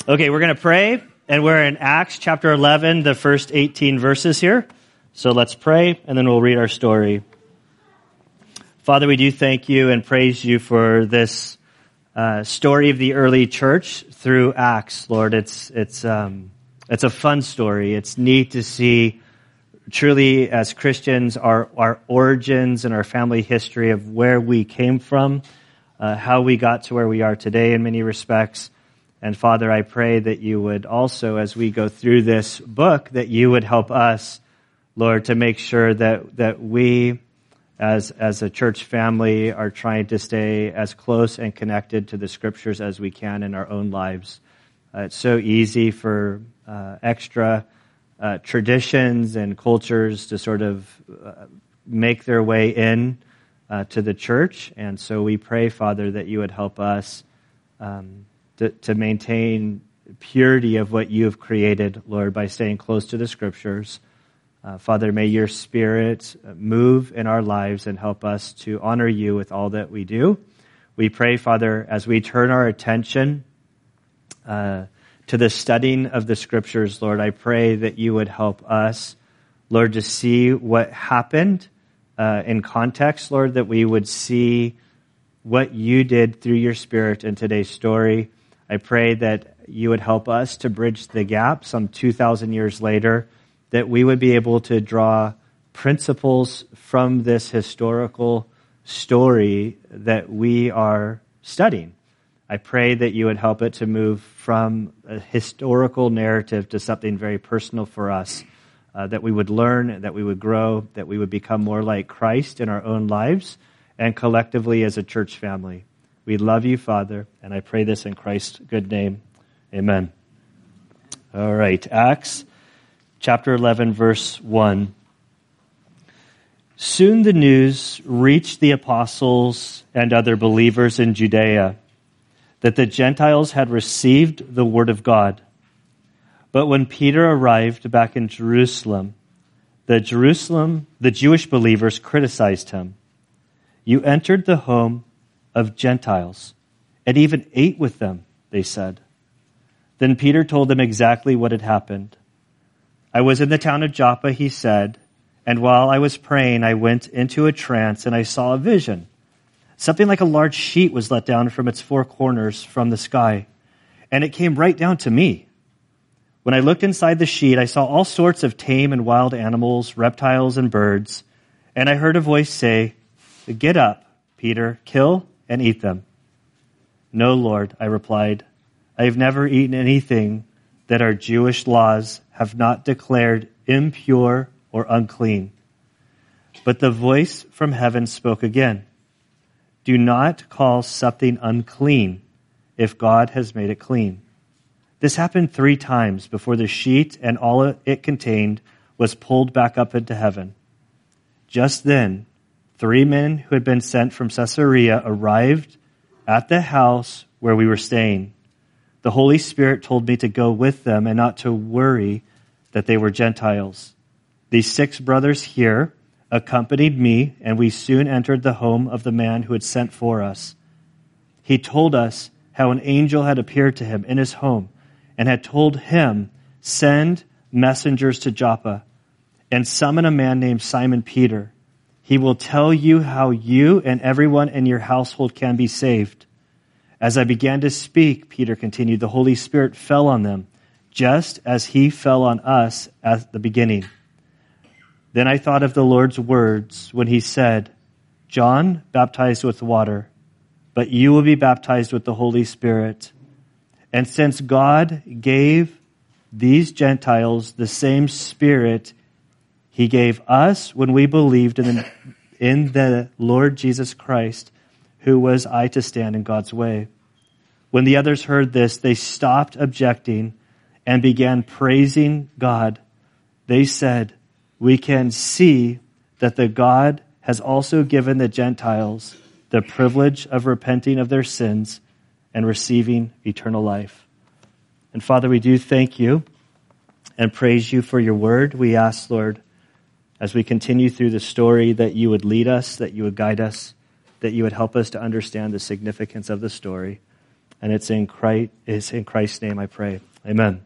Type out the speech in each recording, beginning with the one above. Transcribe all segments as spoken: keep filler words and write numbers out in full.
Okay, we're going to pray, and we're in Acts chapter eleven, the first eighteen verses here. So let's pray, and then we'll read our story. Father, we do thank you and praise you for this uh, story of the early church through Acts, Lord. It's it's um, it's a fun story. It's neat to see, truly, as Christians, our our origins and our family history of where we came from, uh, how we got to where we are today in many respects. And Father, I pray that you would also, as we go through this book, that you would help us, Lord, to make sure that that we, as as a church family, are trying to stay as close and connected to the Scriptures as we can in our own lives. Uh, it's so easy for uh, extra uh, traditions and cultures to sort of uh, make their way in uh, to the church, and so we pray, Father, that you would help us Um, To, to maintain purity of what you have created, Lord, by staying close to the Scriptures. Uh, Father, may your Spirit move in our lives and help us to honor you with all that we do. We pray, Father, as we turn our attention uh, to the studying of the Scriptures, Lord, I pray that you would help us, Lord, to see what happened uh, in context, Lord, that we would see what you did through your Spirit in today's story. I pray that you would help us to bridge the gap some two thousand years later, that we would be able to draw principles from this historical story that we are studying. I pray that you would help it to move from a historical narrative to something very personal for us, uh, that we would learn, that we would grow, that we would become more like Christ in our own lives and collectively as a church family. We love you, Father, and I pray this in Christ's good name. Amen. All right, Acts chapter eleven, verse one. Soon the news reached the apostles and other believers in Judea that the Gentiles had received the word of God. But when Peter arrived back in Jerusalem, the Jerusalem, the Jewish believers criticized him. You entered the home of Gentiles and even ate with them, they said. Then Peter told them exactly what had happened. I was in the town of Joppa, he said, and while I was praying, I went into a trance and I saw a vision. Something like a large sheet was let down from its four corners from the sky, and it came right down to me. When I looked inside the sheet, I saw all sorts of tame and wild animals, reptiles and birds, and I heard a voice say, Get up, Peter, kill and eat them. No, Lord, I replied. I have never eaten anything that our Jewish laws have not declared impure or unclean. But the voice from heaven spoke again. Do not call something unclean if God has made it clean. This happened three times before the sheet and all it contained was pulled back up into heaven. Just then, three men who had been sent from Caesarea arrived at the house where we were staying. The Holy Spirit told me to go with them and not to worry that they were Gentiles. These six brothers here accompanied me, and we soon entered the home of the man who had sent for us. He told us how an angel had appeared to him in his home and had told him, send messengers to Joppa and summon a man named Simon Peter. He will tell you how you and everyone in your household can be saved. As I began to speak, Peter continued, the Holy Spirit fell on them, just as he fell on us at the beginning. Then I thought of the Lord's words when he said, John baptized with water, but you will be baptized with the Holy Spirit. And since God gave these Gentiles the same Spirit he gave us when we believed in the, in the Lord Jesus Christ, who was I to stand in God's way? When the others heard this, they stopped objecting and began praising God. They said, we can see that the God has also given the Gentiles the privilege of repenting of their sins and receiving eternal life. And Father, we do thank you and praise you for your word. We ask, Lord, as we continue through the story, that you would lead us, that you would guide us, that you would help us to understand the significance of the story. And it's in Christ, it's in Christ's name I pray. Amen.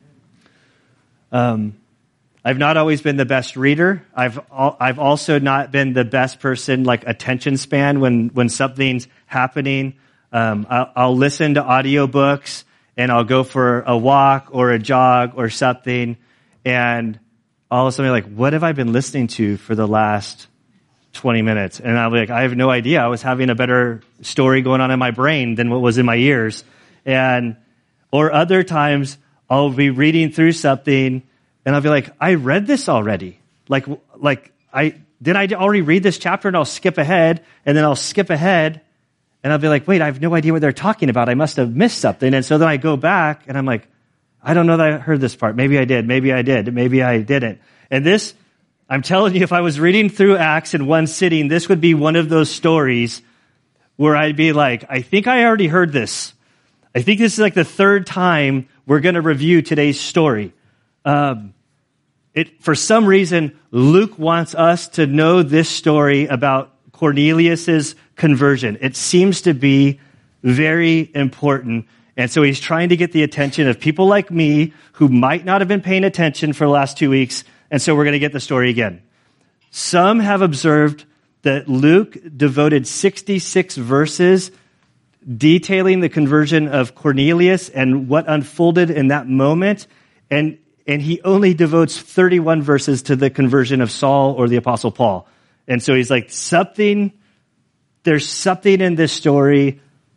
Um, I've not always been the best reader. I've al- I've also not been the best person, like attention span when, when something's happening. Um, I'll, I'll listen to audiobooks and I'll go for a walk or a jog or something. And all of a sudden, like, what have I been listening to for the last twenty minutes? And I'll be like, I have no idea. I was having a better story going on in my brain than what was in my ears. And, or other times I'll be reading through something and I'll be like, I read this already. Like, like I, did I already read this chapter? And I'll skip ahead and then I'll skip ahead and I'll be like, wait, I have no idea what they're talking about. I must have missed something. And so then I go back and I'm like, I don't know that I heard this part. Maybe I did. Maybe I did. Maybe I didn't. And this, I'm telling you, if I was reading through Acts in one sitting, this would be one of those stories where I'd be like, I think I already heard this. I think this is like the third time we're going to review today's story. Um, it, for some reason, Luke wants us to know this story about Cornelius's conversion. It seems to be very important. And so he's trying to get the attention of people like me who might not have been paying attention for the last two weeks. And so we're going to get the story again. Some have observed that Luke devoted sixty-six verses detailing the conversion of Cornelius and what unfolded in that moment. And, and he only devotes thirty-one verses to the conversion of Saul or the Apostle Paul. And so he's like, something, there's something in this story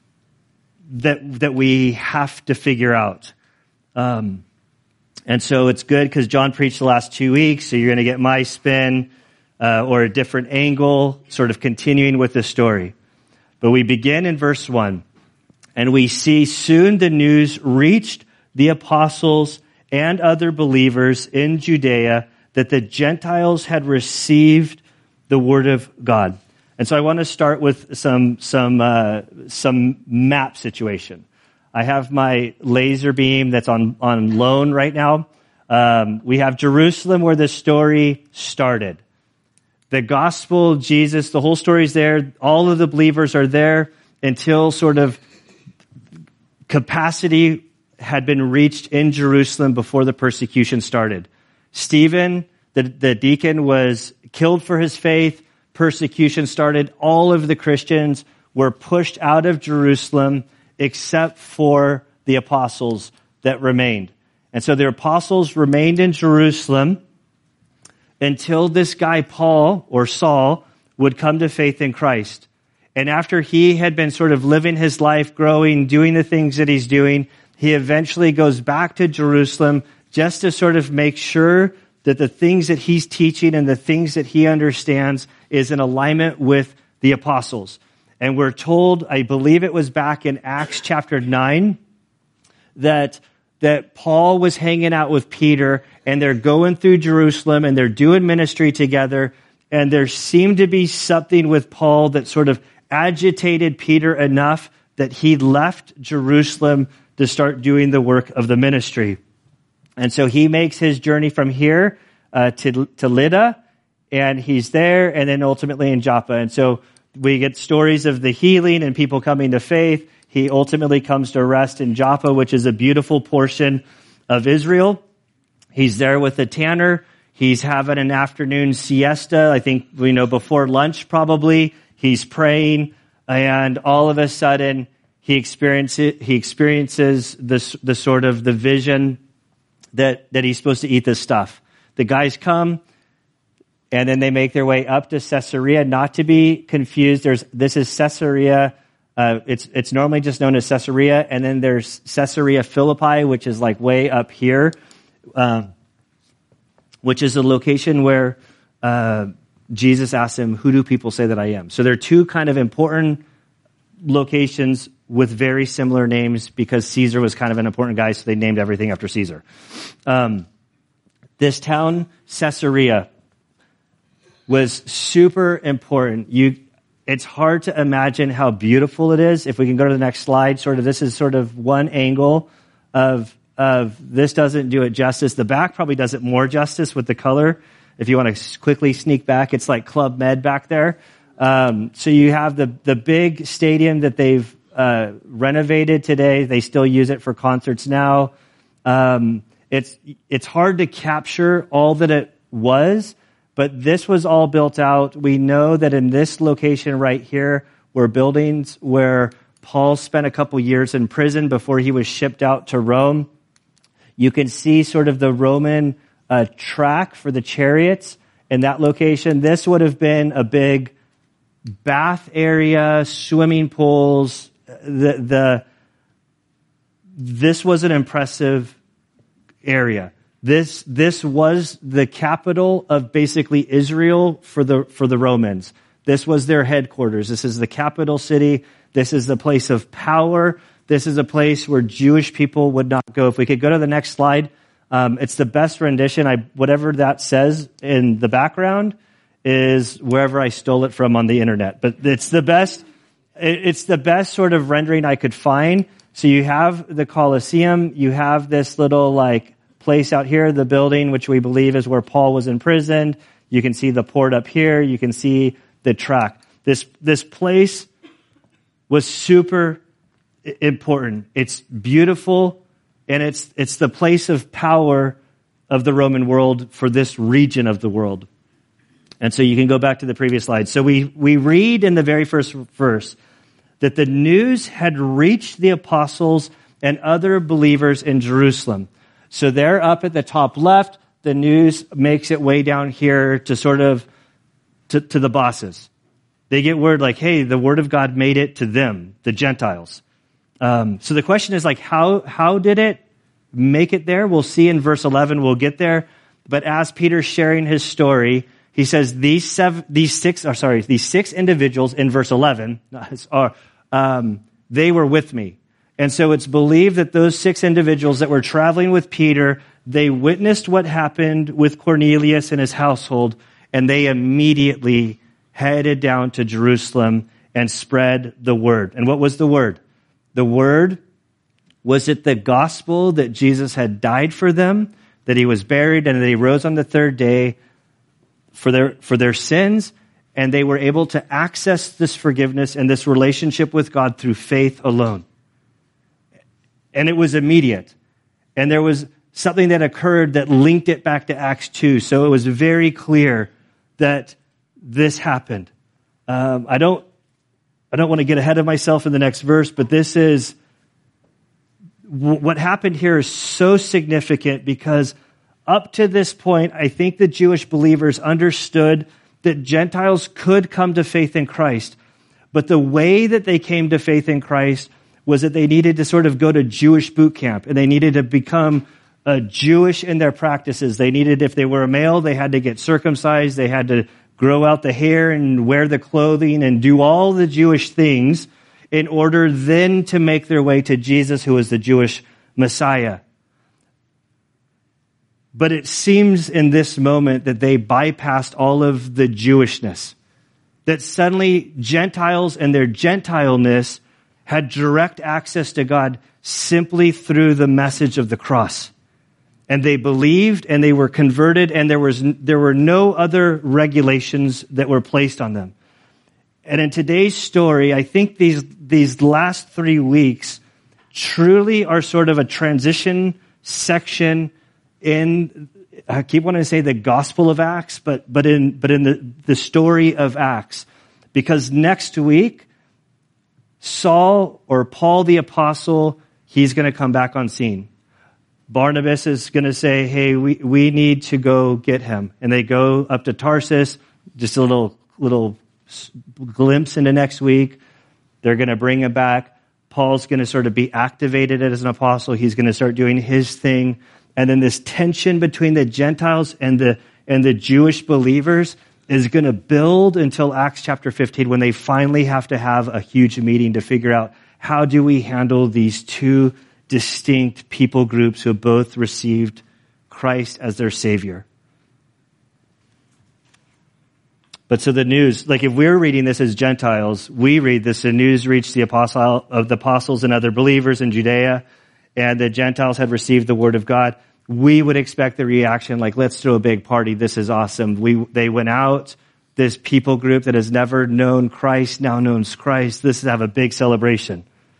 that that we have to figure out. Um, and so it's good because John preached the last two weeks, so you're going to get my spin uh, or a different angle, sort of continuing with the story. But we begin in verse one, and we see soon the news reached the apostles and other believers in Judea that the Gentiles had received the word of God. And so I want to start with some some uh, some map situation. I have my laser beam that's on, on loan right now. Um, we have Jerusalem where the story started. The gospel, Jesus, the whole story is there. All of the believers are there until sort of capacity had been reached in Jerusalem before the persecution started. Stephen, the, the deacon, was killed for his faith. Persecution started. All of the Christians were pushed out of Jerusalem except for the apostles that remained. And so the apostles remained in Jerusalem until this guy Paul or Saul would come to faith in Christ. And after he had been sort of living his life, growing, doing the things that he's doing, he eventually goes back to Jerusalem just to sort of make sure that the things that he's teaching and the things that he understands is in alignment with the apostles. And we're told, I believe it was back in Acts chapter nine, that, that Paul was hanging out with Peter and they're going through Jerusalem and they're doing ministry together. And there seemed to be something with Paul that sort of agitated Peter enough that he left Jerusalem to start doing the work of the ministry. And so he makes his journey from here uh, to, to Lydda, and he's there, and then ultimately in Joppa. And so we get stories of the healing and people coming to faith. He ultimately comes to rest in Joppa, which is a beautiful portion of Israel. He's there with the tanner. He's having an afternoon siesta. I think, you know, before lunch probably. He's praying, and all of a sudden he experiences he experiences this the sort of the vision that that he's supposed to eat this stuff. The guys come, and then they make their way up to Caesarea. Not to be confused, there's this is Caesarea. Uh, it's it's normally just known as Caesarea, and then there's Caesarea Philippi, which is like way up here, um, which is a location where uh, Jesus asked him, "Who do people say that I am?" So there are two kind of important locations with very similar names because Caesar was kind of an important guy, so they named everything after Caesar. Um, this town, Caesarea, was super important. You, it's hard to imagine how beautiful it is. If we can go to the next slide, sort of this is sort of one angle of of this doesn't do it justice. The back probably does it more justice with the color. If you want to quickly sneak back, it's like Club Med back there. Um, so you have the the big stadium that they've uh, renovated today. They still use it for concerts now. Um, it's it's hard to capture all that it was, but this was all built out. We know that in this location right here were buildings where Paul spent a couple years in prison before he was shipped out to Rome. You can see sort of the Roman uh, track for the chariots in that location. This would have been a big bath area, swimming pools. The, the this was an impressive area. This this was the capital of basically Israel for the for the Romans. This was their headquarters. This is the capital city. This is the place of power. This is a place where Jewish people would not go. If we could go to the next slide, um, it's the best rendition. I whatever that says in the background is wherever I stole it from on the internet. But it's the best. It's the best sort of rendering I could find. So you have the Colosseum. You have this little like place out here, the building, which we believe is where Paul was imprisoned. You can see the port up here. You can see the track. This this place was super important. It's beautiful, and it's it's the place of power of the Roman world for this region of the world. And so you can go back to the previous slide. So we we read in the very first verse that the news had reached the apostles and other believers in Jerusalem. So they're up at the top left. The news makes it way down here to sort of to, to the bosses. They get word like, hey, the word of God made it to them, the Gentiles. Um, so the question is like, how how did it make it there? We'll see in verse eleven. We'll get there. But as Peter's sharing his story, he says these seven, these six, or sorry, these six individuals in verse eleven are um, they were with me. And so it's believed that those six individuals that were traveling with Peter, they witnessed what happened with Cornelius and his household, and they immediately headed down to Jerusalem and spread the word. And what was the word? The word was it the gospel that Jesus had died for them, that he was buried, and that he rose on the third day for their for their sins, and they were able to access this forgiveness and this relationship with God through faith alone. And it was immediate. And there was something that occurred that linked it back to Acts two. So it was very clear that this happened. Um, I don't, I don't want to get ahead of myself in the next verse, but this is, w- what happened here is so significant because up to this point, I think the Jewish believers understood that Gentiles could come to faith in Christ. But the way that they came to faith in Christ was that they needed to sort of go to Jewish boot camp, and they needed to become uh, Jewish in their practices. They needed, if they were a male, they had to get circumcised. They had to grow out the hair and wear the clothing and do all the Jewish things in order then to make their way to Jesus, who is the Jewish Messiah. But it seems in this moment that they bypassed all of the Jewishness, that suddenly Gentiles and their Gentileness had direct access to God simply through the message of the cross. And they believed and they were converted, and there was there were no other regulations that were placed on them. And in today's story, I think these these last three weeks truly are sort of a transition section in, I keep wanting to say the Gospel of Acts, but but in but in the, the story of Acts. Because next week, Saul, or Paul the Apostle, he's going to come back on scene. Barnabas is going to say, hey, we, we need to go get him. And they go up to Tarsus, just a little little glimpse into next week. They're going to bring him back. Paul's going to sort of be activated as an apostle. He's going to start doing his thing. And then this tension between the Gentiles and the and the Jewish believers is going to build until Acts chapter fifteen, when they finally have to have a huge meeting to figure out how do we handle these two distinct people groups who both received Christ as their Savior. But so the news, like if we're reading this as Gentiles, we read this, the news reached the apostle of the apostles and other believers in Judea, and the Gentiles had received the word of God. We would expect the reaction like, let's throw a big party. This is awesome. We, they went out. This people group that has never known Christ now knows Christ. This is have a big celebration.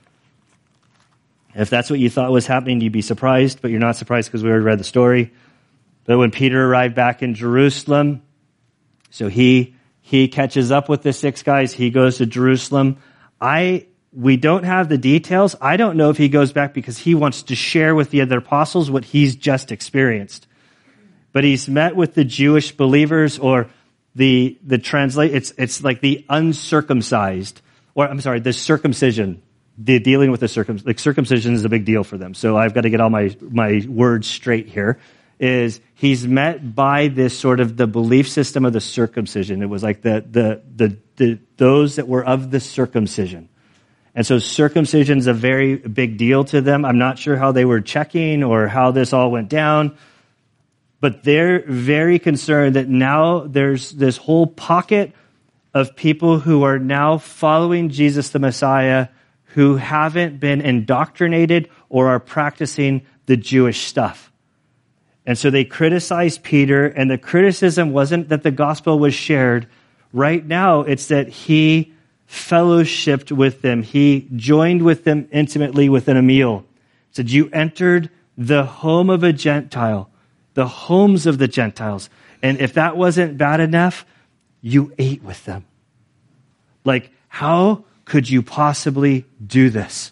If that's what you thought was happening, you'd be surprised, but you're not surprised because we already read the story. But when Peter arrived back in Jerusalem, so he he catches up with the six guys. He goes to Jerusalem. I we don't have the details. I don't know if he goes back because he wants to share with the other apostles what he's just experienced. But he's met with the Jewish believers, or the the translate. It's it's like the uncircumcised, or I'm sorry, the circumcision. The dealing with the circum like circumcision is a big deal for them. So I've got to get all my my words straight here. Is he's met by this sort of the belief system of the circumcision. It was like the the the, the those that were of the circumcision. And so circumcision is a very big deal to them. I'm not sure how they were checking or how this all went down, but they're very concerned that now there's this whole pocket of people who are now following Jesus the Messiah who haven't been indoctrinated or are practicing the Jewish stuff. And so they criticized Peter, and the criticism wasn't that the gospel was shared. Right now, it's that he fellowshipped with them. He joined with them intimately within a meal. It said, you entered the home of a Gentile, the homes of the Gentiles. And if that wasn't bad enough, you ate with them. Like, how could you possibly do this?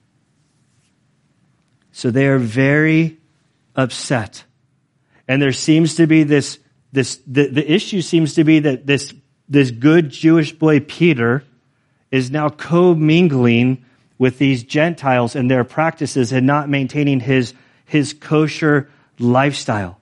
So they are very upset. And there seems to be this, this the, the issue seems to be that this, this good Jewish boy, Peter, is now co-mingling with these Gentiles and their practices and not maintaining his, his kosher lifestyle.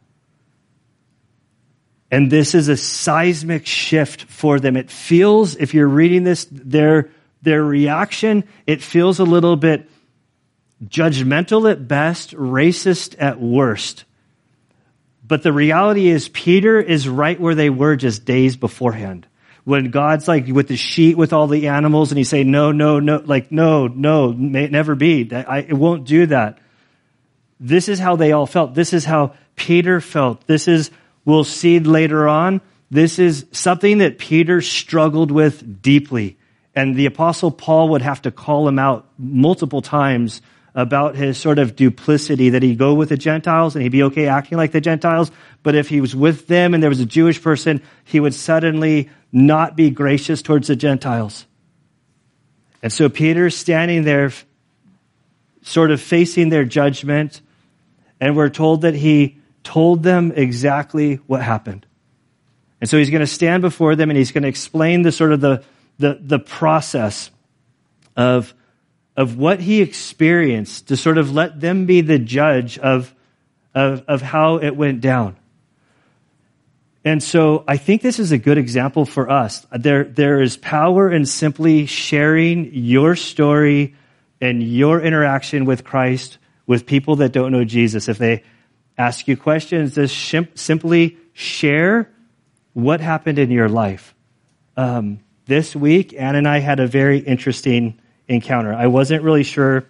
And this is a seismic shift for them. It feels, if you're reading this, their, their reaction, it feels a little bit judgmental at best, racist at worst. But the reality is Peter is right where they were just days beforehand. When God's like with the sheet with all the animals and he's saying, no, no, no, like, no, no, may it never be. I, it won't do that. This is how they all felt. This is how Peter felt. This is, we'll see later on, this is something that Peter struggled with deeply. And the Apostle Paul would have to call him out multiple times about his sort of duplicity, that he'd go with the Gentiles and he'd be okay acting like the Gentiles, but if he was with them and there was a Jewish person, he would suddenly not be gracious towards the Gentiles. And so Peter's standing there sort of facing their judgment, and we're told that he told them exactly what happened. And so he's going to stand before them and he's going to explain the sort of the the, the process of of what he experienced to sort of let them be the judge of, of, of how it went down. And so I think this is a good example for us. There, there is power in simply sharing your story and your interaction with Christ with people that don't know Jesus. If they ask you questions, just shim- simply share what happened in your life. Um, this week, Ann and I had a very interesting encounter. I wasn't really sure.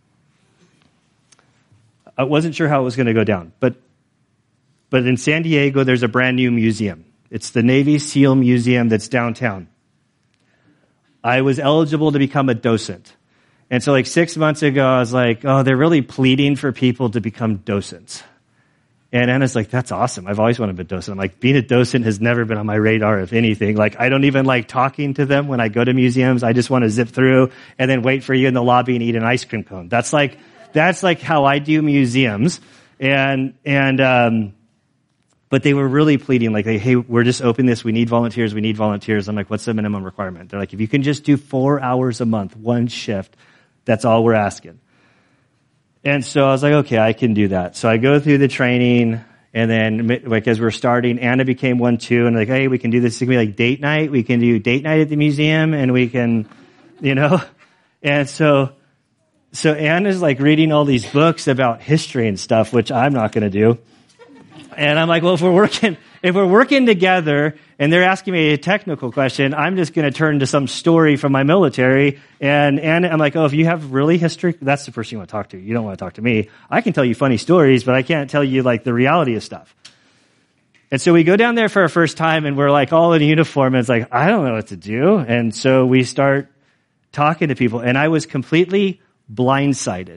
I wasn't sure how it was going to go down, but but in San Diego, there's a brand new museum. It's the Navy SEAL Museum that's downtown. I was eligible to become a docent, and so like six months ago, I was like, "Oh, they're really pleading for people to become docents." And Anna's like, that's awesome. I've always wanted to be a docent. I'm like, being a docent has never been on my radar, if anything. Like, I don't even like talking to them when I go to museums. I just want to zip through and then wait for you in the lobby and eat an ice cream cone. That's like, that's like how I do museums. And, and, um, but they were really pleading, like, hey, we're just opening this. We need volunteers. We need volunteers. I'm like, what's the minimum requirement? They're like, if you can just do four hours a month, one shift, that's all we're asking. And so I was like, okay, I can do that. So I go through the training, and then like as we're starting, Anna became one too, and like, hey, we can do this. It's gonna be like date night. We can do date night at the museum, and we can, you know. And so, so Anna's like reading all these books about history and stuff, which I'm not gonna do. And I'm like, well, if we're working, if we're working together, and they're asking me a technical question, I'm just going to turn to some story from my military. And, and I'm like, oh, if you have really history, that's the person you want to talk to. You don't want to talk to me. I can tell you funny stories, but I can't tell you like the reality of stuff. And so we go down there for our first time, and we're like all in uniform. And it's like, I don't know what to do. And so we start talking to people, and I was completely blindsided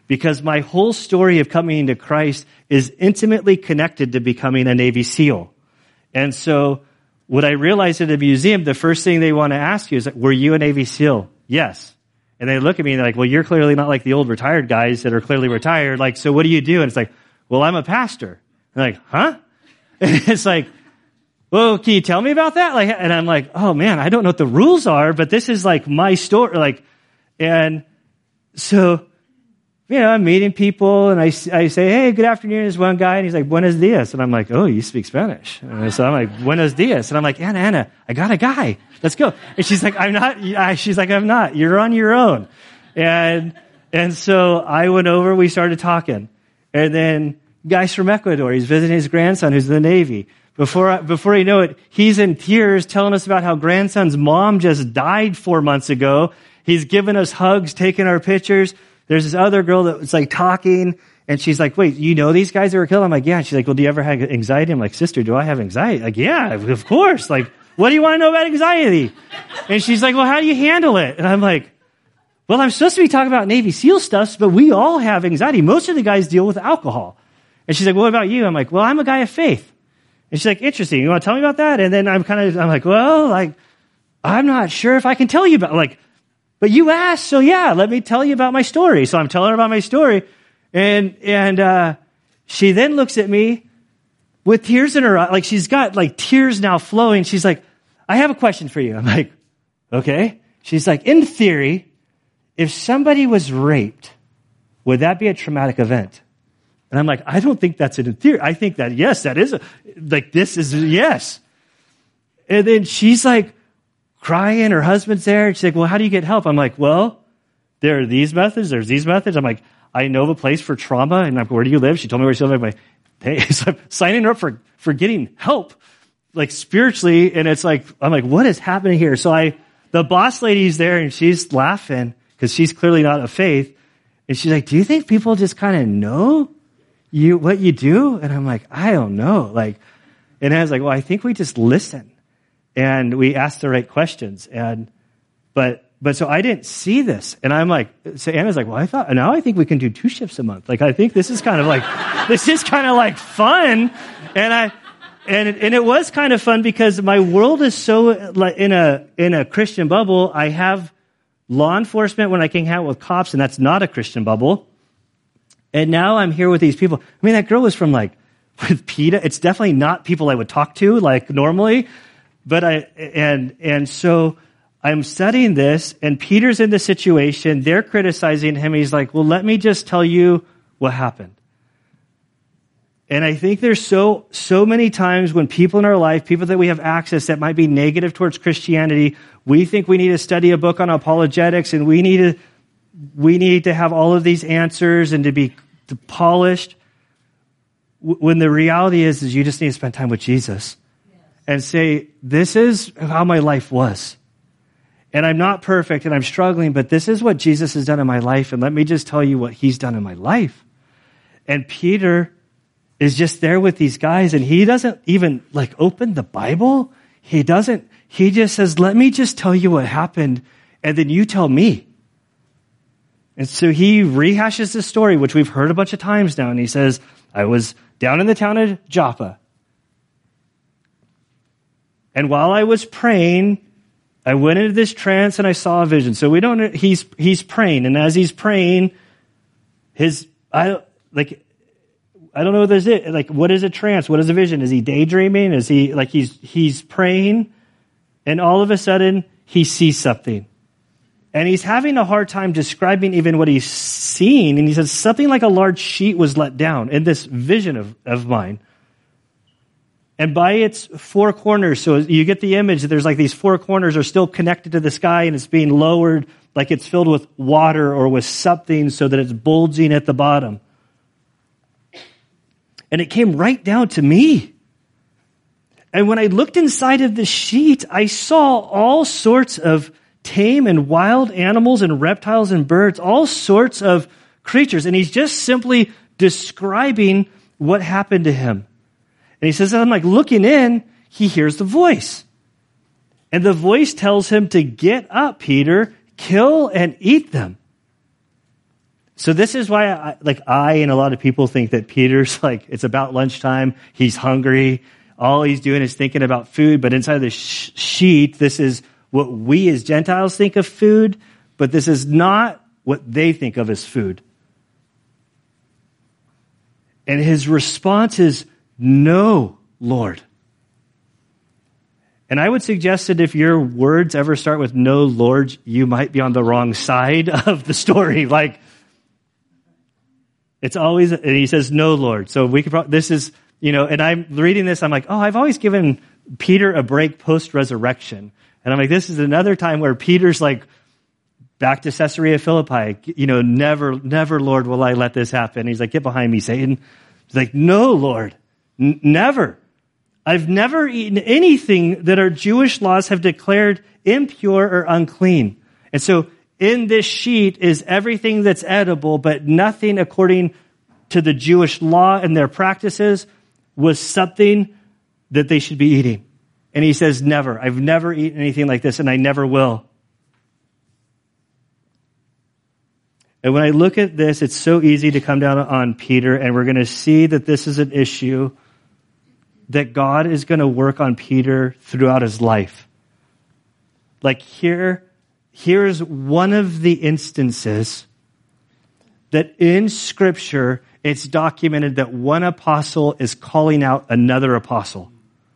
because my whole story of coming into Christ is intimately connected to becoming a Navy SEAL. And so what I realized at the museum, the first thing they want to ask you is, were you a Navy SEAL? Yes. And they look at me and they're like, well, you're clearly not like the old retired guys that are clearly retired. Like, so what do you do? And it's like, well, I'm a pastor. And they're like, huh? And it's like, well, can you tell me about that? Like, and I'm like, oh man, I don't know what the rules are, but this is like my story. Like, and so, you know, I'm meeting people and I, I say, hey, good afternoon. There's one guy and he's like, buenos dias. And I'm like, oh, you speak Spanish. And so I'm like, buenos dias. And I'm like, Anna, Anna, I got a guy. Let's go. And she's like, I'm not, she's like, I'm not, you're on your own. And, and so I went over, we started talking. And then guys from Ecuador, he's visiting his grandson who's in the Navy. Before, before you know it, he's in tears telling us about how grandson's mom just died four months ago. He's giving us hugs, taking our pictures. There's this other girl that was like talking, and she's like, wait, you know these guys that were killed? I'm like, yeah. And she's like, well, do you ever have anxiety? I'm like, sister, do I have anxiety? Like, yeah, of course. Like, what do you want to know about anxiety? And she's like, well, how do you handle it? And I'm like, well, I'm supposed to be talking about Navy SEAL stuff, but we all have anxiety. Most of the guys deal with alcohol. And she's like, what about you? I'm like, well, I'm a guy of faith. And she's like, interesting. You want to tell me about that? And then I'm kind of, I'm like, well, like, I'm not sure if I can tell you about, like, but you asked, so yeah, let me tell you about my story. So I'm telling her about my story. And, and, uh, she then looks at me with tears in her eyes, like she's got like tears now flowing. She's like, I have a question for you. I'm like, okay. She's like, in theory, if somebody was raped, would that be a traumatic event? And I'm like, I don't think that's in theory. I think that, yes, that is, a, like, this is, a yes. And then she's like crying, her husband's there. And she's like, well, how do you get help? I'm like, well, there are these methods, there's these methods. I'm like, I know of a place for trauma. And I'm like, where do you live? She told me where she lived. I'm like, hey, so I'm signing her up for, for getting help, like spiritually. And it's like, I'm like, what is happening here? So I, the boss lady's there and she's laughing because she's clearly not of faith. And she's like, do you think people just kind of know you, what you do? And I'm like, I don't know. Like, and I was like, well, I think we just listen and we ask the right questions. And, but, but so I didn't see this. And I'm like, so Anna's like, well, I thought, now I think we can do two shifts a month. Like, I think this is kind of like, this is kind of like fun. And I, and it, and it was kind of fun because my world is so like in a, in a Christian bubble. I have law enforcement when I can hang out with cops, and that's not a Christian bubble. And now I'm here with these people. I mean, that girl was from like, with PETA. It's definitely not people I would talk to like normally. But I, and, and so I'm studying this, and Peter's in the situation. They're criticizing him. He's like, well, let me just tell you what happened. And I think there's so, so many times when people in our life, people that we have access that might be negative towards Christianity, we think we need to study a book on apologetics, and we need to, we need to have all of these answers and to be polished. When the reality is, is you just need to spend time with Jesus and say, this is how my life was. And I'm not perfect and I'm struggling, but this is what Jesus has done in my life. And let me just tell you what he's done in my life. And Peter is just there with these guys, and he doesn't even like open the Bible. He doesn't, he just says, let me just tell you what happened, and then you tell me. And so he rehashes this story, which we've heard a bunch of times now. And he says, I was down in the town of Joppa. And while I was praying, I went into this trance and I saw a vision. So we don't know, he's, he's praying. And as he's praying, his, I like, I don't know what this is. Like, what is a trance? What is a vision? Is he daydreaming? Is he, like, he's, he's praying, and all of a sudden, he sees something. And he's having a hard time describing even what he's seeing. And he says, something like a large sheet was let down in this vision of, of mine. And by its four corners, so you get the image that there's like these four corners are still connected to the sky, and it's being lowered like it's filled with water or with something so that it's bulging at the bottom. And it came right down to me. And when I looked inside of the sheet, I saw all sorts of tame and wild animals and reptiles and birds, all sorts of creatures. And he's just simply describing what happened to him. And he says, I'm like looking in, he hears the voice. And the voice tells him to get up, Peter, kill and eat them. So this is why, I, like I and a lot of people think that Peter's like, it's about lunchtime, he's hungry, all he's doing is thinking about food, but inside the sh- sheet, this is what we as Gentiles think of food, but this is not what they think of as food. And his response is, no, Lord. And I would suggest that if your words ever start with no, Lord, you might be on the wrong side of the story. Like, it's always, and he says, no, Lord. So we could probably, this is, you know, and I'm reading this, I'm like, oh, I've always given Peter a break post-resurrection. And I'm like, this is another time where Peter's like, back to Caesarea Philippi, you know, never, never, Lord, will I let this happen. He's like, get behind me, Satan. He's like, no, Lord, N- never. I've never eaten anything that our Jewish laws have declared impure or unclean. And so in this sheet is everything that's edible, but nothing according to the Jewish law and their practices was something that they should be eating. And he says, never. I've never eaten anything like this, and I never will. And when I look at this, it's so easy to come down on Peter, and we're going to see that this is an issue that God is going to work on Peter throughout his life. Like here, here's one of the instances that in Scripture, it's documented that one apostle is calling out another apostle.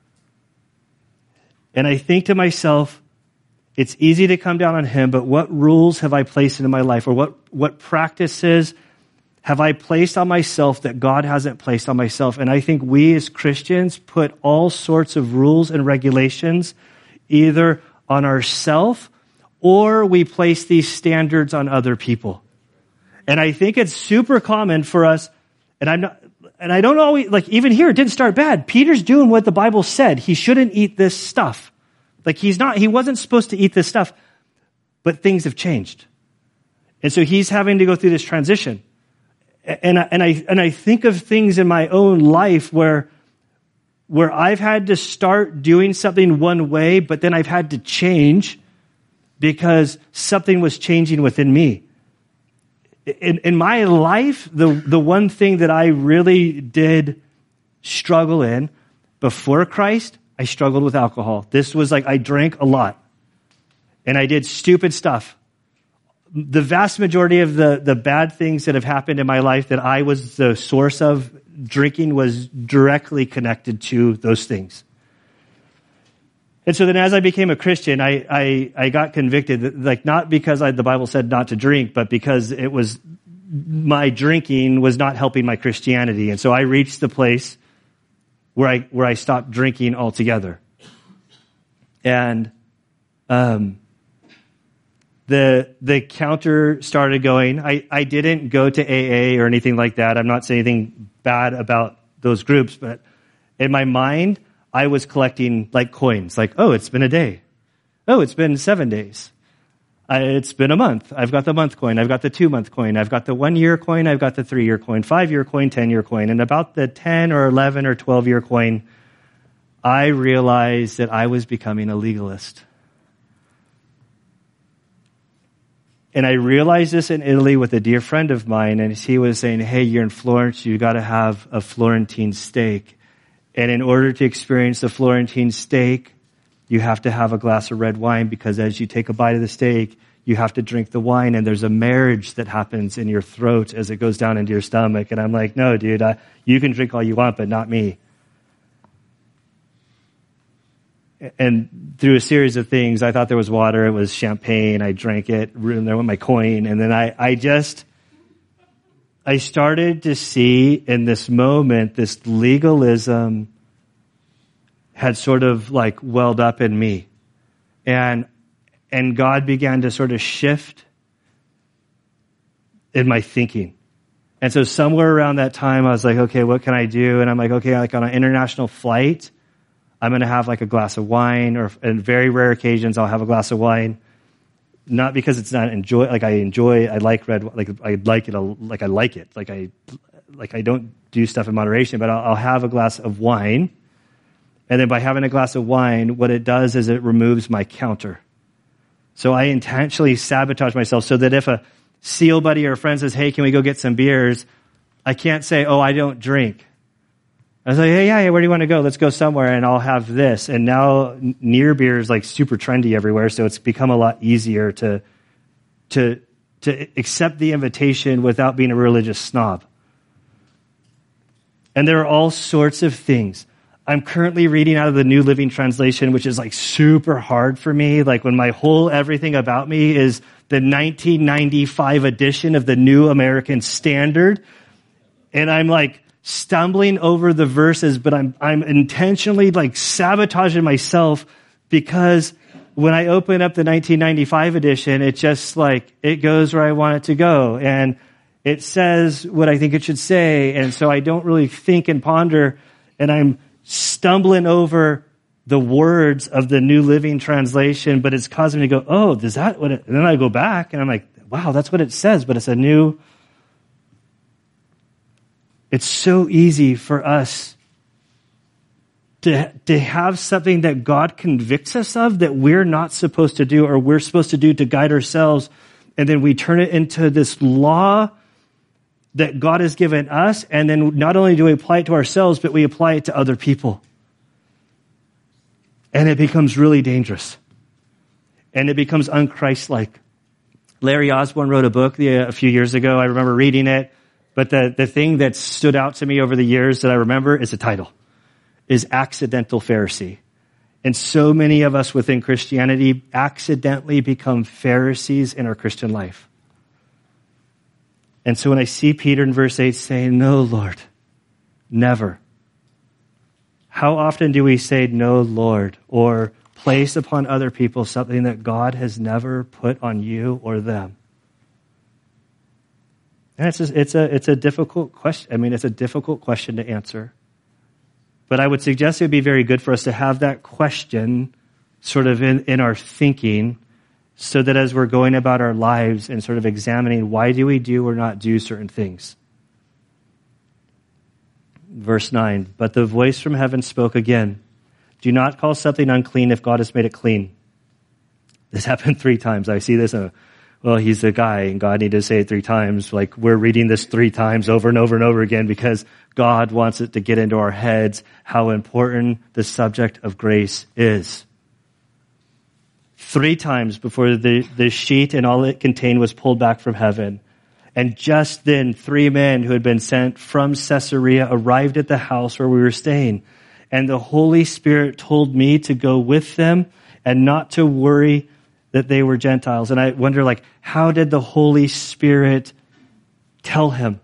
And I think to myself, it's easy to come down on him, but what rules have I placed into my life? Or what, what practices have I placed on myself that God hasn't placed on myself? And I think we as Christians put all sorts of rules and regulations either on ourselves or we place these standards on other people. And I think it's super common for us, and I'm not, and I don't always, like even here, it didn't start bad. Peter's doing what the Bible said. He shouldn't eat this stuff. Like he's not, he wasn't supposed to eat this stuff, but things have changed. And so he's having to go through this transition. And I, and I, and I think of things in my own life where, where I've had to start doing something one way, but then I've had to change because something was changing within me. In, in my life, the, the one thing that I really did struggle in before Christ, I struggled with alcohol. This was like, I drank a lot and I did stupid stuff. The vast majority of the, the bad things that have happened in my life that I was the source of, drinking was directly connected to those things. And so then as I became a Christian, I, I, I got convicted, like not because I, the Bible said not to drink, but because it was, my drinking was not helping my Christianity. And so I reached the place where I, where I stopped drinking altogether. And, um, The the counter started going. I, I didn't go to A A or anything like that. I'm not saying anything bad about those groups, but in my mind, I was collecting like coins. Like, oh, it's been a day. Oh, it's been seven days. I, it's been a month. I've got the month coin. I've got the two-month coin. I've got the one-year coin. I've got the three-year coin, five-year coin, ten-year coin. And about the ten or eleven or twelve-year coin, I realized that I was becoming a legalist. And I realized this in Italy with a dear friend of mine, and he was saying, hey, you're in Florence, you got to have a Florentine steak. And in order to experience the Florentine steak, you have to have a glass of red wine, because as you take a bite of the steak, you have to drink the wine, and there's a marriage that happens in your throat as it goes down into your stomach. And I'm like, no, dude, I, you can drink all you want, but not me. And through a series of things, I thought there was water, it was champagne, I drank it, and there went my coin, and then I, I just, I started to see in this moment, this legalism had sort of like welled up in me. And, and God began to sort of shift in my thinking. And so somewhere around that time, I was like, okay, what can I do? And I'm like, okay, like on an international flight, I'm going to have like a glass of wine, or in very rare occasions, I'll have a glass of wine. Not because it's not enjoy, like I enjoy, I like red, like I like it, like I like it, like I, like I don't do stuff in moderation, but I'll, I'll have a glass of wine. And then by having a glass of wine, what it does is it removes my counter. So I intentionally sabotage myself so that if a, Seal buddy or friend says, hey, can we go get some beers? I can't say, oh, I don't drink. I was like, hey, yeah, yeah, where do you want to go? Let's go somewhere and I'll have this. And now near beer is like super trendy everywhere. So it's become a lot easier to, to, to accept the invitation without being a religious snob. And there are all sorts of things. I'm currently reading out of the New Living Translation, which is like super hard for me. Like when my whole everything about me is the nineteen ninety-five edition of the New American Standard. And I'm like stumbling over the verses, but I'm, I'm intentionally like sabotaging myself because when I open up the nineteen ninety-five edition, it just like, it goes where I want it to go. And it says what I think it should say. And so I don't really think and ponder, and I'm stumbling over the words of the New Living Translation, but it's causing me to go, oh, is that what it, and then I go back and I'm like, wow, that's what it says, but it's a new, it's so easy for us to, to have something that God convicts us of that we're not supposed to do or we're supposed to do to guide ourselves, and then we turn it into this law that God has given us, and then not only do we apply it to ourselves, but we apply it to other people. And it becomes really dangerous. And it becomes un-Christ-like. Larry Osborne wrote a book a few years ago. I remember reading it. But the, the thing that stood out to me over the years that I remember is the title, is Accidental Pharisee. And so many of us within Christianity accidentally become Pharisees in our Christian life. And so when I see Peter in verse eight saying, no, Lord, never. How often do we say, no, Lord, or place upon other people something that God has never put on you or them? And it's a, it's a, it's a difficult question. I mean, it's a difficult question to answer. But I would suggest it would be very good for us to have that question sort of in, in our thinking, so that as we're going about our lives and sort of examining why do we do or not do certain things. Verse nine, but the voice from heaven spoke again, do not call something unclean if God has made it clean. This happened three times. I see this, uh, well, he's a guy and God needed to say it three times. Like we're reading this three times over and over and over again because God wants it to get into our heads how important the subject of grace is. Three times before the, the sheet and all it contained was pulled back from heaven. And just then, three men who had been sent from Caesarea arrived at the house where we were staying. And the Holy Spirit told me to go with them and not to worry that they were Gentiles. And I wonder, like, how did the Holy Spirit tell him?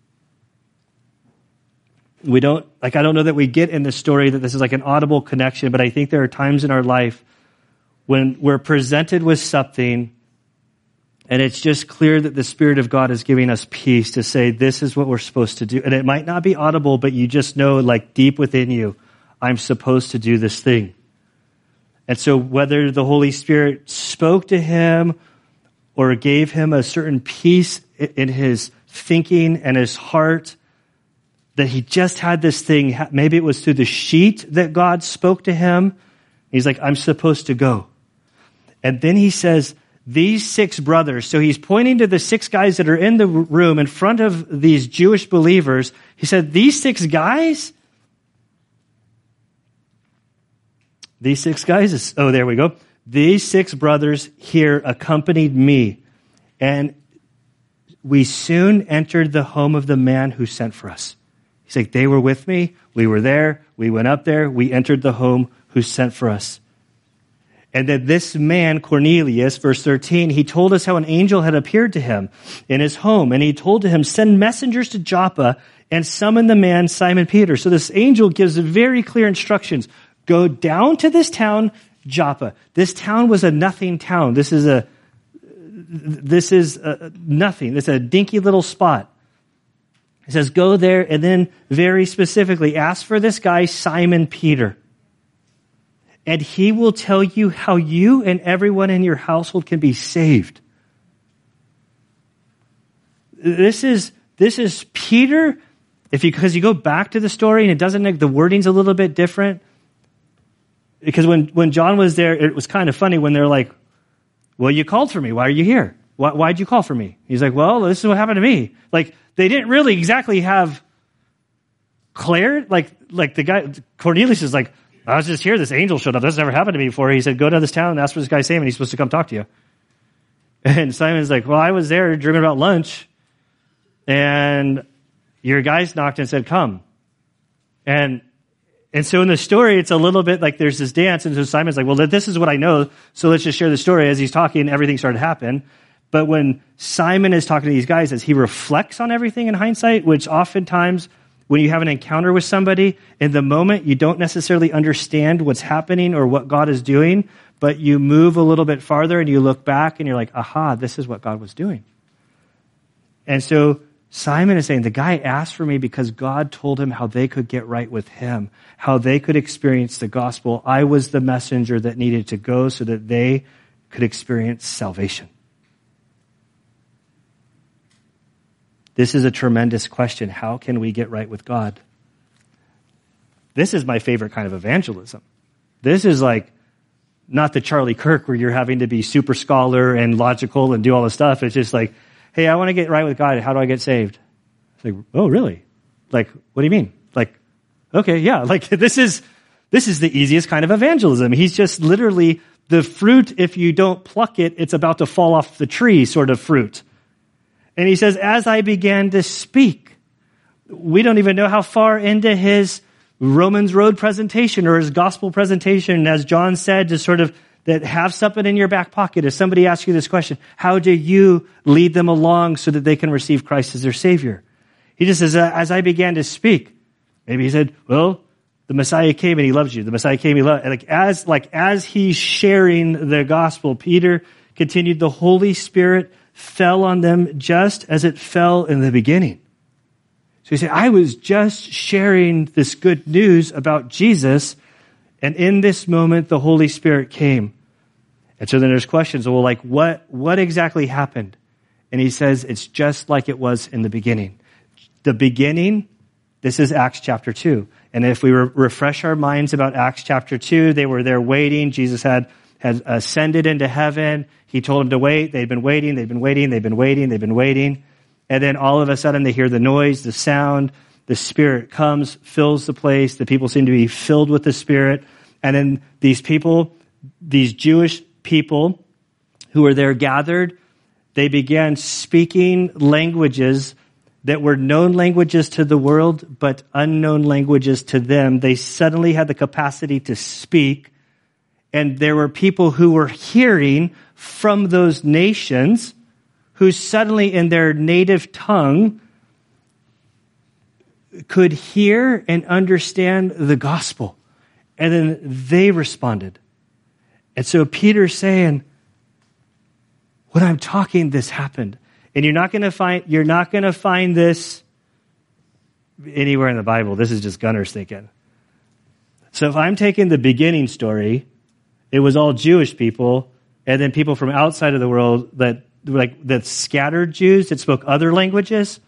We don't, like, I don't know that we get in the story that this is like an audible connection, but I think there are times in our life when we're presented with something and it's just clear that the Spirit of God is giving us peace to say, this is what we're supposed to do. And it might not be audible, but you just know, like deep within you, I'm supposed to do this thing. And so whether the Holy Spirit spoke to him or gave him a certain peace in his thinking and his heart, that he just had this thing, maybe it was through the sheet that God spoke to him. He's like, I'm supposed to go. And then he says, these six brothers, so he's pointing to the six guys that are in the room in front of these Jewish believers. He said, these six guys, these six guys, oh, there we go. These six brothers here accompanied me, and we soon entered the home of the man who sent for us. He's like, they were with me, we were there, we went up there, we entered the home who sent for us. And that this man, Cornelius, verse thirteen, he told us how an angel had appeared to him in his home. And he told to him, send messengers to Joppa and summon the man Simon Peter. So this angel gives very clear instructions. Go down to this town, Joppa. This town was a nothing town. This is a, this is a nothing. It's a dinky little spot. He says, go there and then very specifically ask for this guy, Simon Peter. And he will tell you how you and everyone in your household can be saved. This is, this is Peter. If you, because you go back to the story and it doesn't, the wording's a little bit different. Because when, when John was there, it was kind of funny when they're like, well, you called for me. Why are you here? Why, why'd you call for me? He's like, well, this is what happened to me. Like, they didn't really exactly have clarity. Like, like the guy, Cornelius is like, I was just here. This angel showed up. That's never happened to me before. He said, go to this town and ask for this guy Simon. He's supposed to come talk to you. And Simon's like, well, I was there dreaming about lunch, and your guys knocked and said, come. And and so in the story, it's a little bit like there's this dance, and so Simon's like, well, this is what I know, so let's just share the story. As he's talking, everything started to happen. But when Simon is talking to these guys, as he reflects on everything in hindsight, which oftentimes when you have an encounter with somebody, in the moment, you don't necessarily understand what's happening or what God is doing, but you move a little bit farther and you look back and you're like, aha, this is what God was doing. And so Simon is saying, the guy asked for me because God told him how they could get right with him, how they could experience the gospel. I was the messenger that needed to go so that they could experience salvation. This is a tremendous question. How can we get right with God? This is my favorite kind of evangelism. This is like not the Charlie Kirk where you're having to be super scholar and logical and do all this stuff. It's just like, hey, I want to get right with God. How do I get saved? It's like, oh, really? Like, what do you mean? Like, okay, yeah. Like, this is this is the easiest kind of evangelism. He's just literally the fruit. If you don't pluck it, it's about to fall off the tree sort of fruit. And he says, as I began to speak, we don't even know how far into his Romans Road presentation or his gospel presentation, as John said, to sort of that have something in your back pocket. If somebody asks you this question, how do you lead them along so that they can receive Christ as their Savior? He just says, as I began to speak, maybe he said, well, the Messiah came and he loves you. The Messiah came, he loved, like as, like as he's sharing the gospel, Peter continued, the Holy Spirit fell on them just as it fell in the beginning. So he said, I was just sharing this good news about Jesus, and in this moment, the Holy Spirit came. And so then there's questions, well, like, what, what exactly happened? And he says, it's just like it was in the beginning. The beginning, this is Acts chapter two. And if we re- refresh our minds about Acts chapter two, they were there waiting. Jesus had, had ascended into heaven. He told them to wait. They'd been waiting, they'd been waiting, they'd been waiting, they'd been waiting. And then all of a sudden they hear the noise, the sound, the Spirit comes, fills the place. The people seem to be filled with the Spirit. And then these people, these Jewish people who were there gathered, they began speaking languages that were known languages to the world, but unknown languages to them. They suddenly had the capacity to speak. And there were people who were hearing from those nations who suddenly in their native tongue could hear and understand the gospel. And then they responded. And so Peter's saying, when I'm talking, this happened. And you're not going to find, you're not going to find this anywhere in the Bible. This is just Gunner's thinking. So if I'm taking the beginning story, it was all Jewish people, and then people from outside of the world that like that scattered Jews that spoke other languages.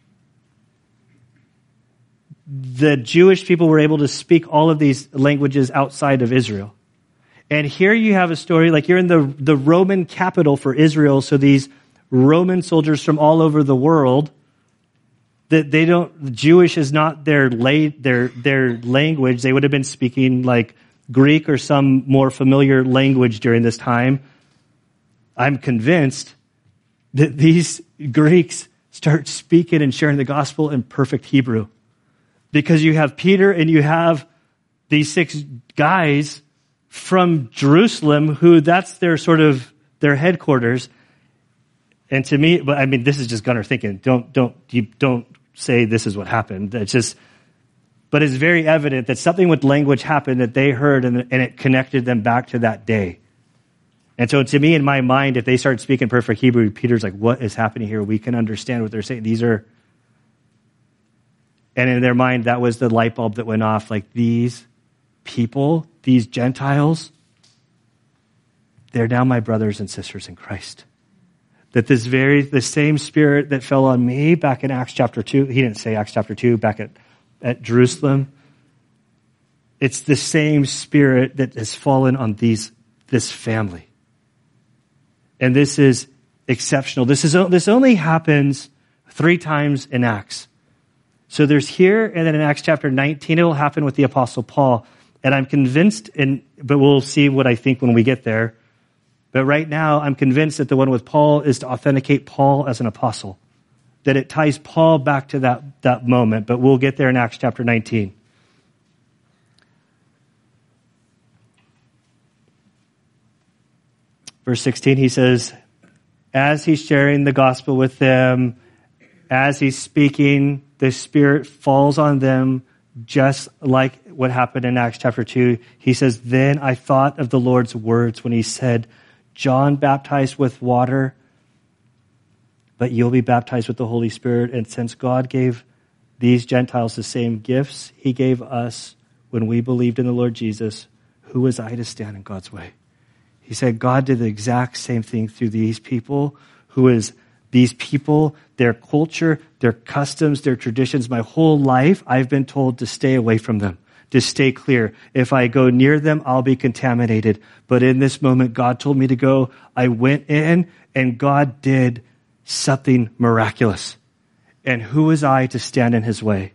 The Jewish people were able to speak all of these languages outside of Israel. And here you have a story, like you're in the, the Roman capital for Israel, so these Roman soldiers from all over the world, that they don't, Jewish is not their, la, their, their language. They would have been speaking like Greek or some more familiar language during this time. I'm convinced that these Greeks start speaking and sharing the gospel in perfect Hebrew. Because you have Peter and you have these six guys from Jerusalem who that's their sort of their headquarters. And to me, but I mean, this is just Gunnar thinking. Don't don't you don't say this is what happened. It's just, but it's very evident that something with language happened that they heard, and, and it connected them back to that day. And so to me, in my mind, if they start speaking perfect Hebrew, Peter's like, what is happening here? We can understand what they're saying. These are, and in their mind, that was the light bulb that went off. Like these people, these Gentiles, they're now my brothers and sisters in Christ. That this very, the same Spirit that fell on me back in Acts chapter two, he didn't say Acts chapter two, back at, at Jerusalem. It's the same Spirit that has fallen on these, this family. And this is exceptional. This is this only happens three times in Acts. So there's here, and then in Acts chapter nineteen, it will happen with the Apostle Paul. And I'm convinced, in, but we'll see what I think when we get there. But right now, I'm convinced that the one with Paul is to authenticate Paul as an apostle. That it ties Paul back to that, that moment. But we'll get there in Acts chapter nineteen. Verse sixteen, he says, as he's sharing the gospel with them, as he's speaking, the Spirit falls on them, just like what happened in Acts chapter two. He says, then I thought of the Lord's words when he said, John baptized with water, but you'll be baptized with the Holy Spirit. And since God gave these Gentiles the same gifts he gave us when we believed in the Lord Jesus, who was I to stand in God's way? He said God did the exact same thing through these people, who is these people, their culture, their customs, their traditions. My whole life, I've been told to stay away from them, to stay clear. If I go near them, I'll be contaminated. But in this moment, God told me to go. I went in, and God did something miraculous. And who was I to stand in his way?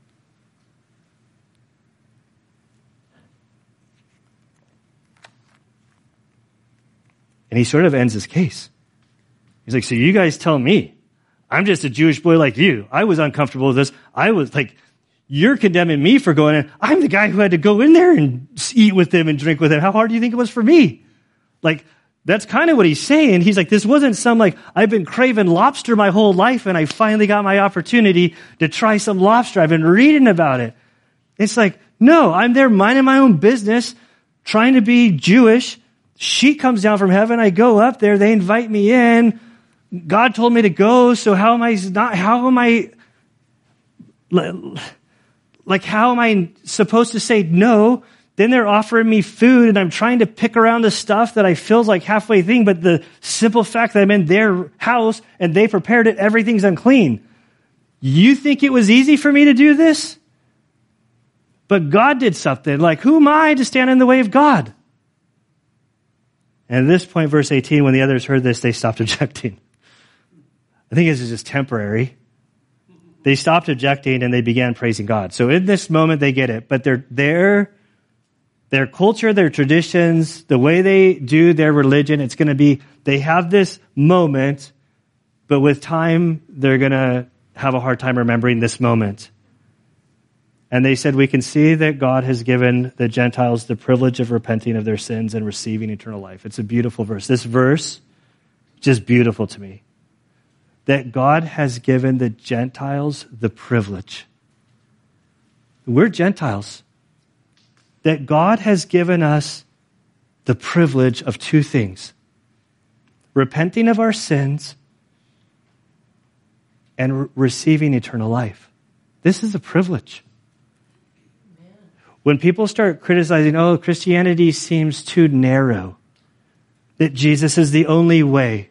And he sort of ends his case. He's like, so you guys tell me. I'm just a Jewish boy like you. I was uncomfortable with this. I was like, you're condemning me for going in. I'm the guy who had to go in there and eat with them and drink with them. How hard do you think it was for me? Like, that's kind of what he's saying. He's like, this wasn't some like, I've been craving lobster my whole life and I finally got my opportunity to try some lobster. I've been reading about it. It's like, no, I'm there minding my own business, trying to be Jewish. She comes down from heaven. I go up there. They invite me in. God told me to go. So how am I not, how am I, like, how am I supposed to say no? Then they're offering me food and I'm trying to pick around the stuff that I feel like halfway thing. But the simple fact that I'm in their house and they prepared it, everything's unclean. You think it was easy for me to do this? But God did something. Like, who am I to stand in the way of God? And at this point, verse eighteen, when the others heard this, they stopped objecting. I think this is just temporary. They stopped objecting and they began praising God. So in this moment, they get it. But their, their, their culture, their traditions, the way they do their religion, it's going to be, they have this moment, but with time, they're going to have a hard time remembering this moment. And they said, we can see that God has given the Gentiles the privilege of repenting of their sins and receiving eternal life. It's a beautiful verse. This verse, just beautiful to me. That God has given the Gentiles the privilege. We're Gentiles. That God has given us the privilege of two things. Repenting of our sins and re- receiving eternal life. This is a privilege. When people start criticizing, oh, Christianity seems too narrow, that Jesus is the only way,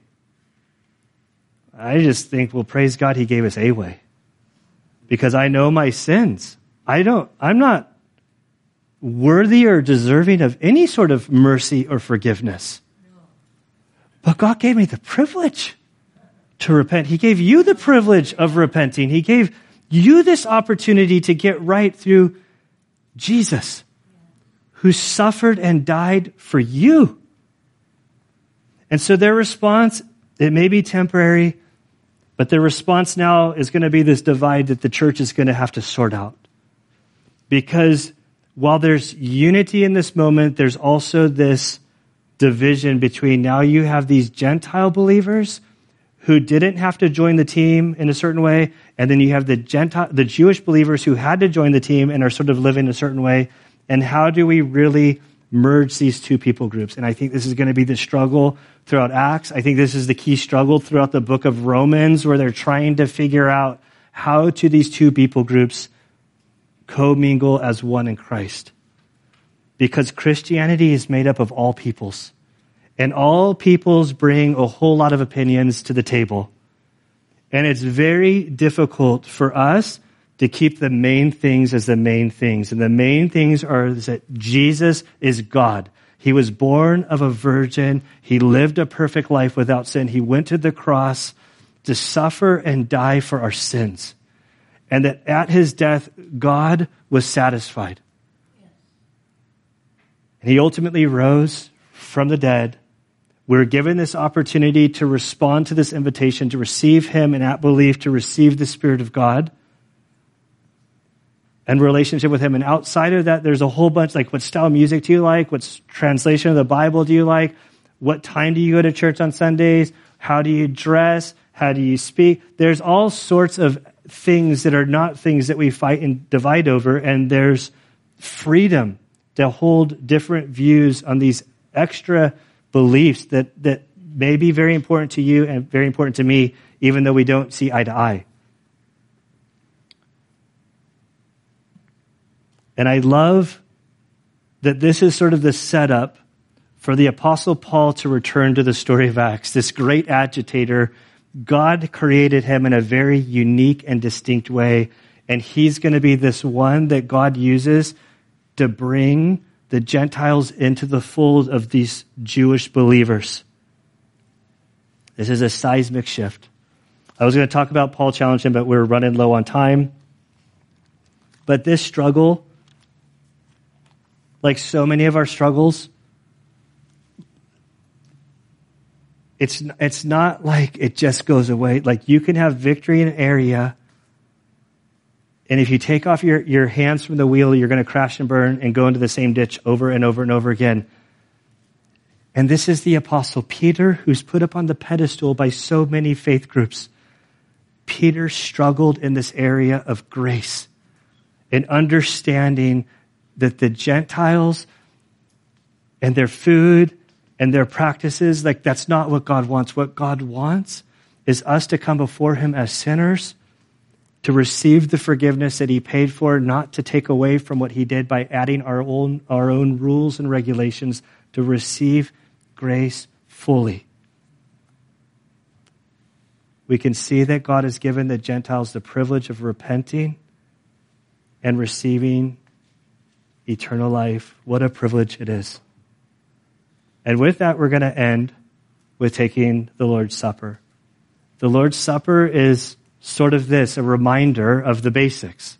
I just think, well, praise God, he gave us a way. Because I know my sins. I don't, I'm not worthy or deserving of any sort of mercy or forgiveness. But God gave me the privilege to repent. He gave you the privilege of repenting. He gave you this opportunity to get right through Jesus, who suffered and died for you. And so their response, it may be temporary, but their response now is going to be this divide that the church is going to have to sort out. Because while there's unity in this moment, there's also this division between now you have these Gentile believers who didn't have to join the team in a certain way, and then you have the Gentile, the Jewish believers who had to join the team and are sort of living a certain way. And how do we really merge these two people groups? And I think this is going to be the struggle throughout Acts. I think this is the key struggle throughout the book of Romans, where they're trying to figure out how do these two people groups commingle as one in Christ. Because Christianity is made up of all peoples. And all peoples bring a whole lot of opinions to the table. And it's very difficult for us to keep the main things as the main things. And the main things are that Jesus is God. He was born of a virgin. He lived a perfect life without sin. He went to the cross to suffer and die for our sins. And that at his death, God was satisfied. And he ultimately rose from the dead. We're given this opportunity to respond to this invitation, to receive him, and at belief, to receive the Spirit of God and relationship with him. And outside of that, there's a whole bunch, like, what style of music do you like? What translation of the Bible do you like? What time do you go to church on Sundays? How do you dress? How do you speak? There's all sorts of things that are not things that we fight and divide over, and there's freedom to hold different views on these extra beliefs that, that may be very important to you and very important to me, even though we don't see eye to eye. And I love that this is sort of the setup for the Apostle Paul to return to the story of Acts. This great agitator, God created him in a very unique and distinct way, and he's going to be this one that God uses to bring the Gentiles into the fold of these Jewish believers. This is a seismic shift. I was going to talk about Paul challenged him, but we're running low on time. But this struggle, like so many of our struggles, it's it's not like it just goes away. Like, you can have victory in an area, and if you take off your, your hands from the wheel, you're going to crash and burn and go into the same ditch over and over and over again. And this is the Apostle Peter, who's put up on the pedestal by so many faith groups. Peter struggled in this area of grace and understanding that the Gentiles and their food and their practices, like, that's not what God wants. What God wants is us to come before him as sinners, to receive the forgiveness that he paid for, not to take away from what he did by adding our own, our own rules and regulations, to receive grace fully. We can see that God has given the Gentiles the privilege of repenting and receiving eternal life. What a privilege it is. And with that, we're going to end with taking the Lord's Supper. The Lord's Supper is sort of this, a reminder of the basics.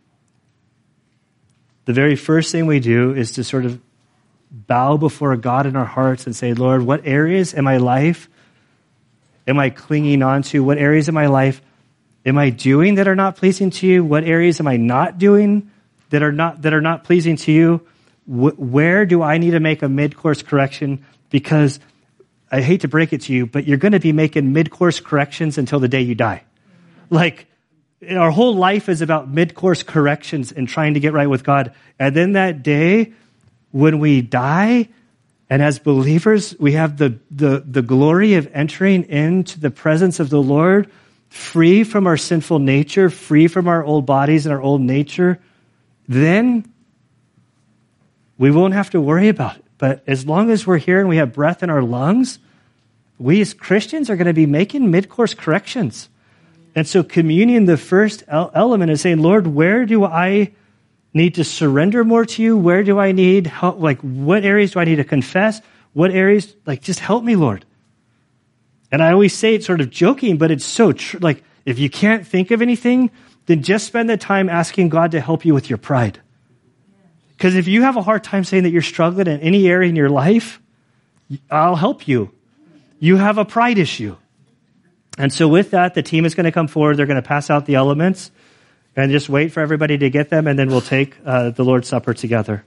The very first thing we do is to sort of bow before God in our hearts and say, Lord, what areas in my life am I clinging on to? What areas in my life am I doing that are not pleasing to you? What areas am I not doing that are not that are not pleasing to you? Wh- where do I need to make a mid-course correction? Because I hate to break it to you, but you're going to be making mid-course corrections until the day you die. Like, our whole life is about mid-course corrections and trying to get right with God. And then that day, when we die, and as believers, we have the, the, the glory of entering into the presence of the Lord, free from our sinful nature, free from our old bodies and our old nature, then we won't have to worry about it. But as long as we're here and we have breath in our lungs, we as Christians are going to be making mid-course corrections. And so communion, the first element is saying, Lord, where do I need to surrender more to you? Where do I need help? Like, what areas do I need to confess? What areas, like, just help me, Lord. And I always say it sort of joking, but it's so true. Like, if you can't think of anything, then just spend the time asking God to help you with your pride. Because if you have a hard time saying that you're struggling in any area in your life, I'll help you. You have a pride issue. And so with that, the team is going to come forward. They're going to pass out the elements and just wait for everybody to get them, and then we'll take uh, the Lord's Supper together.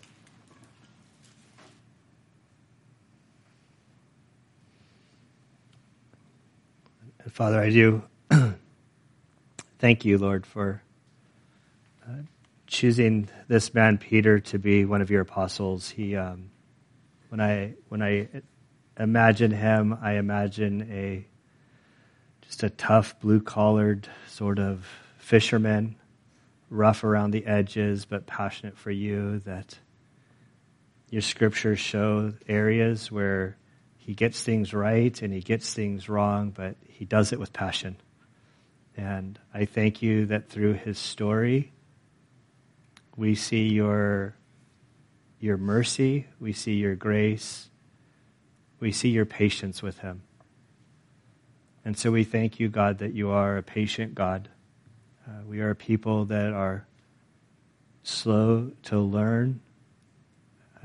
And Father, I do thank you, Lord, for uh, choosing this man, Peter, to be one of your apostles. He, um, when I when I imagine him, I imagine a just a tough, blue-collared sort of fisherman, rough around the edges, but passionate for you, that your scriptures show areas where he gets things right and he gets things wrong, but he does it with passion. And I thank you that through his story, we see your your mercy. We see your grace. We see your patience with him. And so we thank you, God, that you are a patient God. Uh, we are a people that are slow to learn. Uh,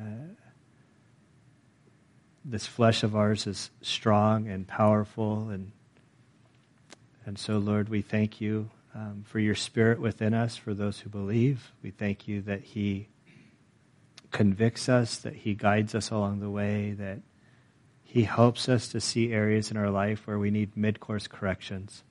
this flesh of ours is strong and powerful. And, and so, Lord, we thank you um, for your Spirit within us, for those who believe. We thank you that he convicts us, that he guides us along the way, that he helps us to see areas in our life where we need mid-course corrections.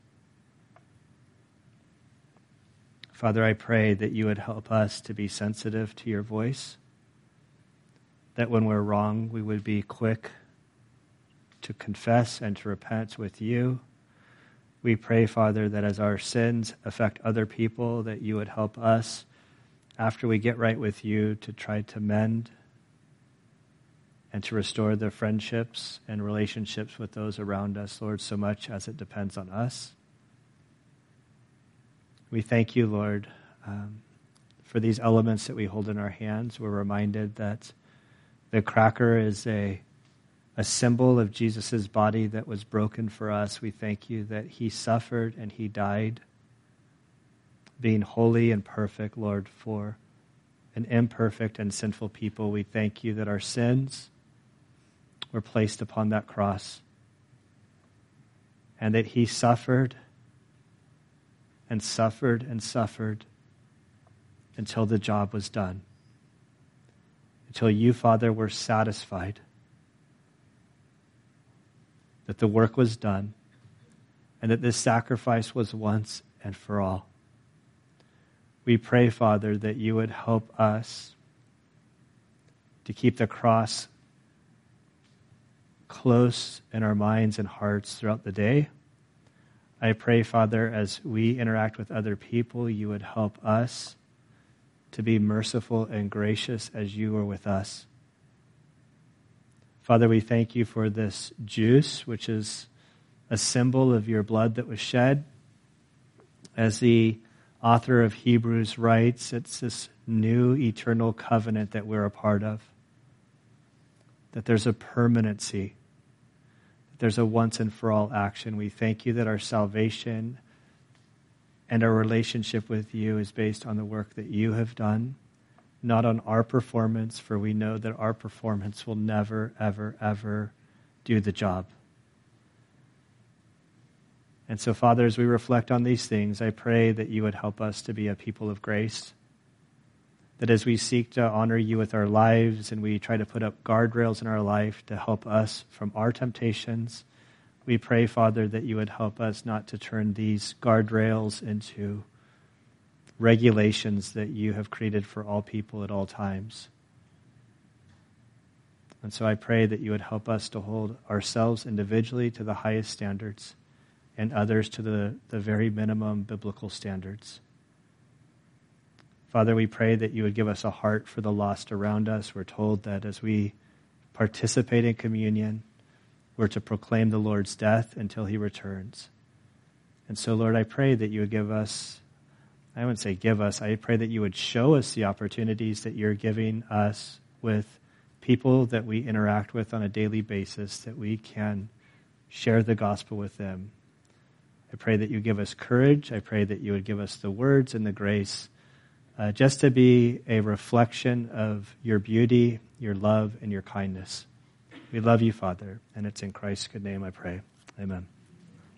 Father, I pray that you would help us to be sensitive to your voice, that when we're wrong, we would be quick to confess and to repent with you. We pray, Father, that as our sins affect other people, that you would help us, after we get right with you, to try to mend and to restore the friendships and relationships with those around us, Lord, so much as it depends on us. We thank you, Lord, um, for these elements that we hold in our hands. We're reminded that the cracker is a, a symbol of Jesus' body that was broken for us. We thank you that he suffered and he died, being holy and perfect, Lord, for an imperfect and sinful people. We thank you that our sins were placed upon that cross, and that he suffered and suffered and suffered until the job was done, until you, Father, were satisfied that the work was done and that this sacrifice was once and for all. We pray, Father, that you would help us to keep the cross close in our minds and hearts throughout the day. I pray, Father, as we interact with other people, you would help us to be merciful and gracious as you are with us. Father, we thank you for this juice, which is a symbol of your blood that was shed. As the author of Hebrews writes, it's this new eternal covenant that we're a part of, that there's a permanency, there's a once and for all action. We thank you that our salvation and our relationship with you is based on the work that you have done, not on our performance, for we know that our performance will never, ever, ever do the job. And so, Father, as we reflect on these things, I pray that you would help us to be a people of grace, that as we seek to honor you with our lives and we try to put up guardrails in our life to help us from our temptations, we pray, Father, that you would help us not to turn these guardrails into regulations that you have created for all people at all times. And so I pray that you would help us to hold ourselves individually to the highest standards and others to the, the very minimum biblical standards. Father, we pray that you would give us a heart for the lost around us. We're told that as we participate in communion, we're to proclaim the Lord's death until he returns. And so, Lord, I pray that you would give us, I wouldn't say give us, I pray that you would show us the opportunities that you're giving us with people that we interact with on a daily basis, that we can share the gospel with them. I pray that you give us courage. I pray that you would give us the words and the grace Uh, just to be a reflection of your beauty, your love, and your kindness. We love you, Father, and it's in Christ's good name I pray. Amen.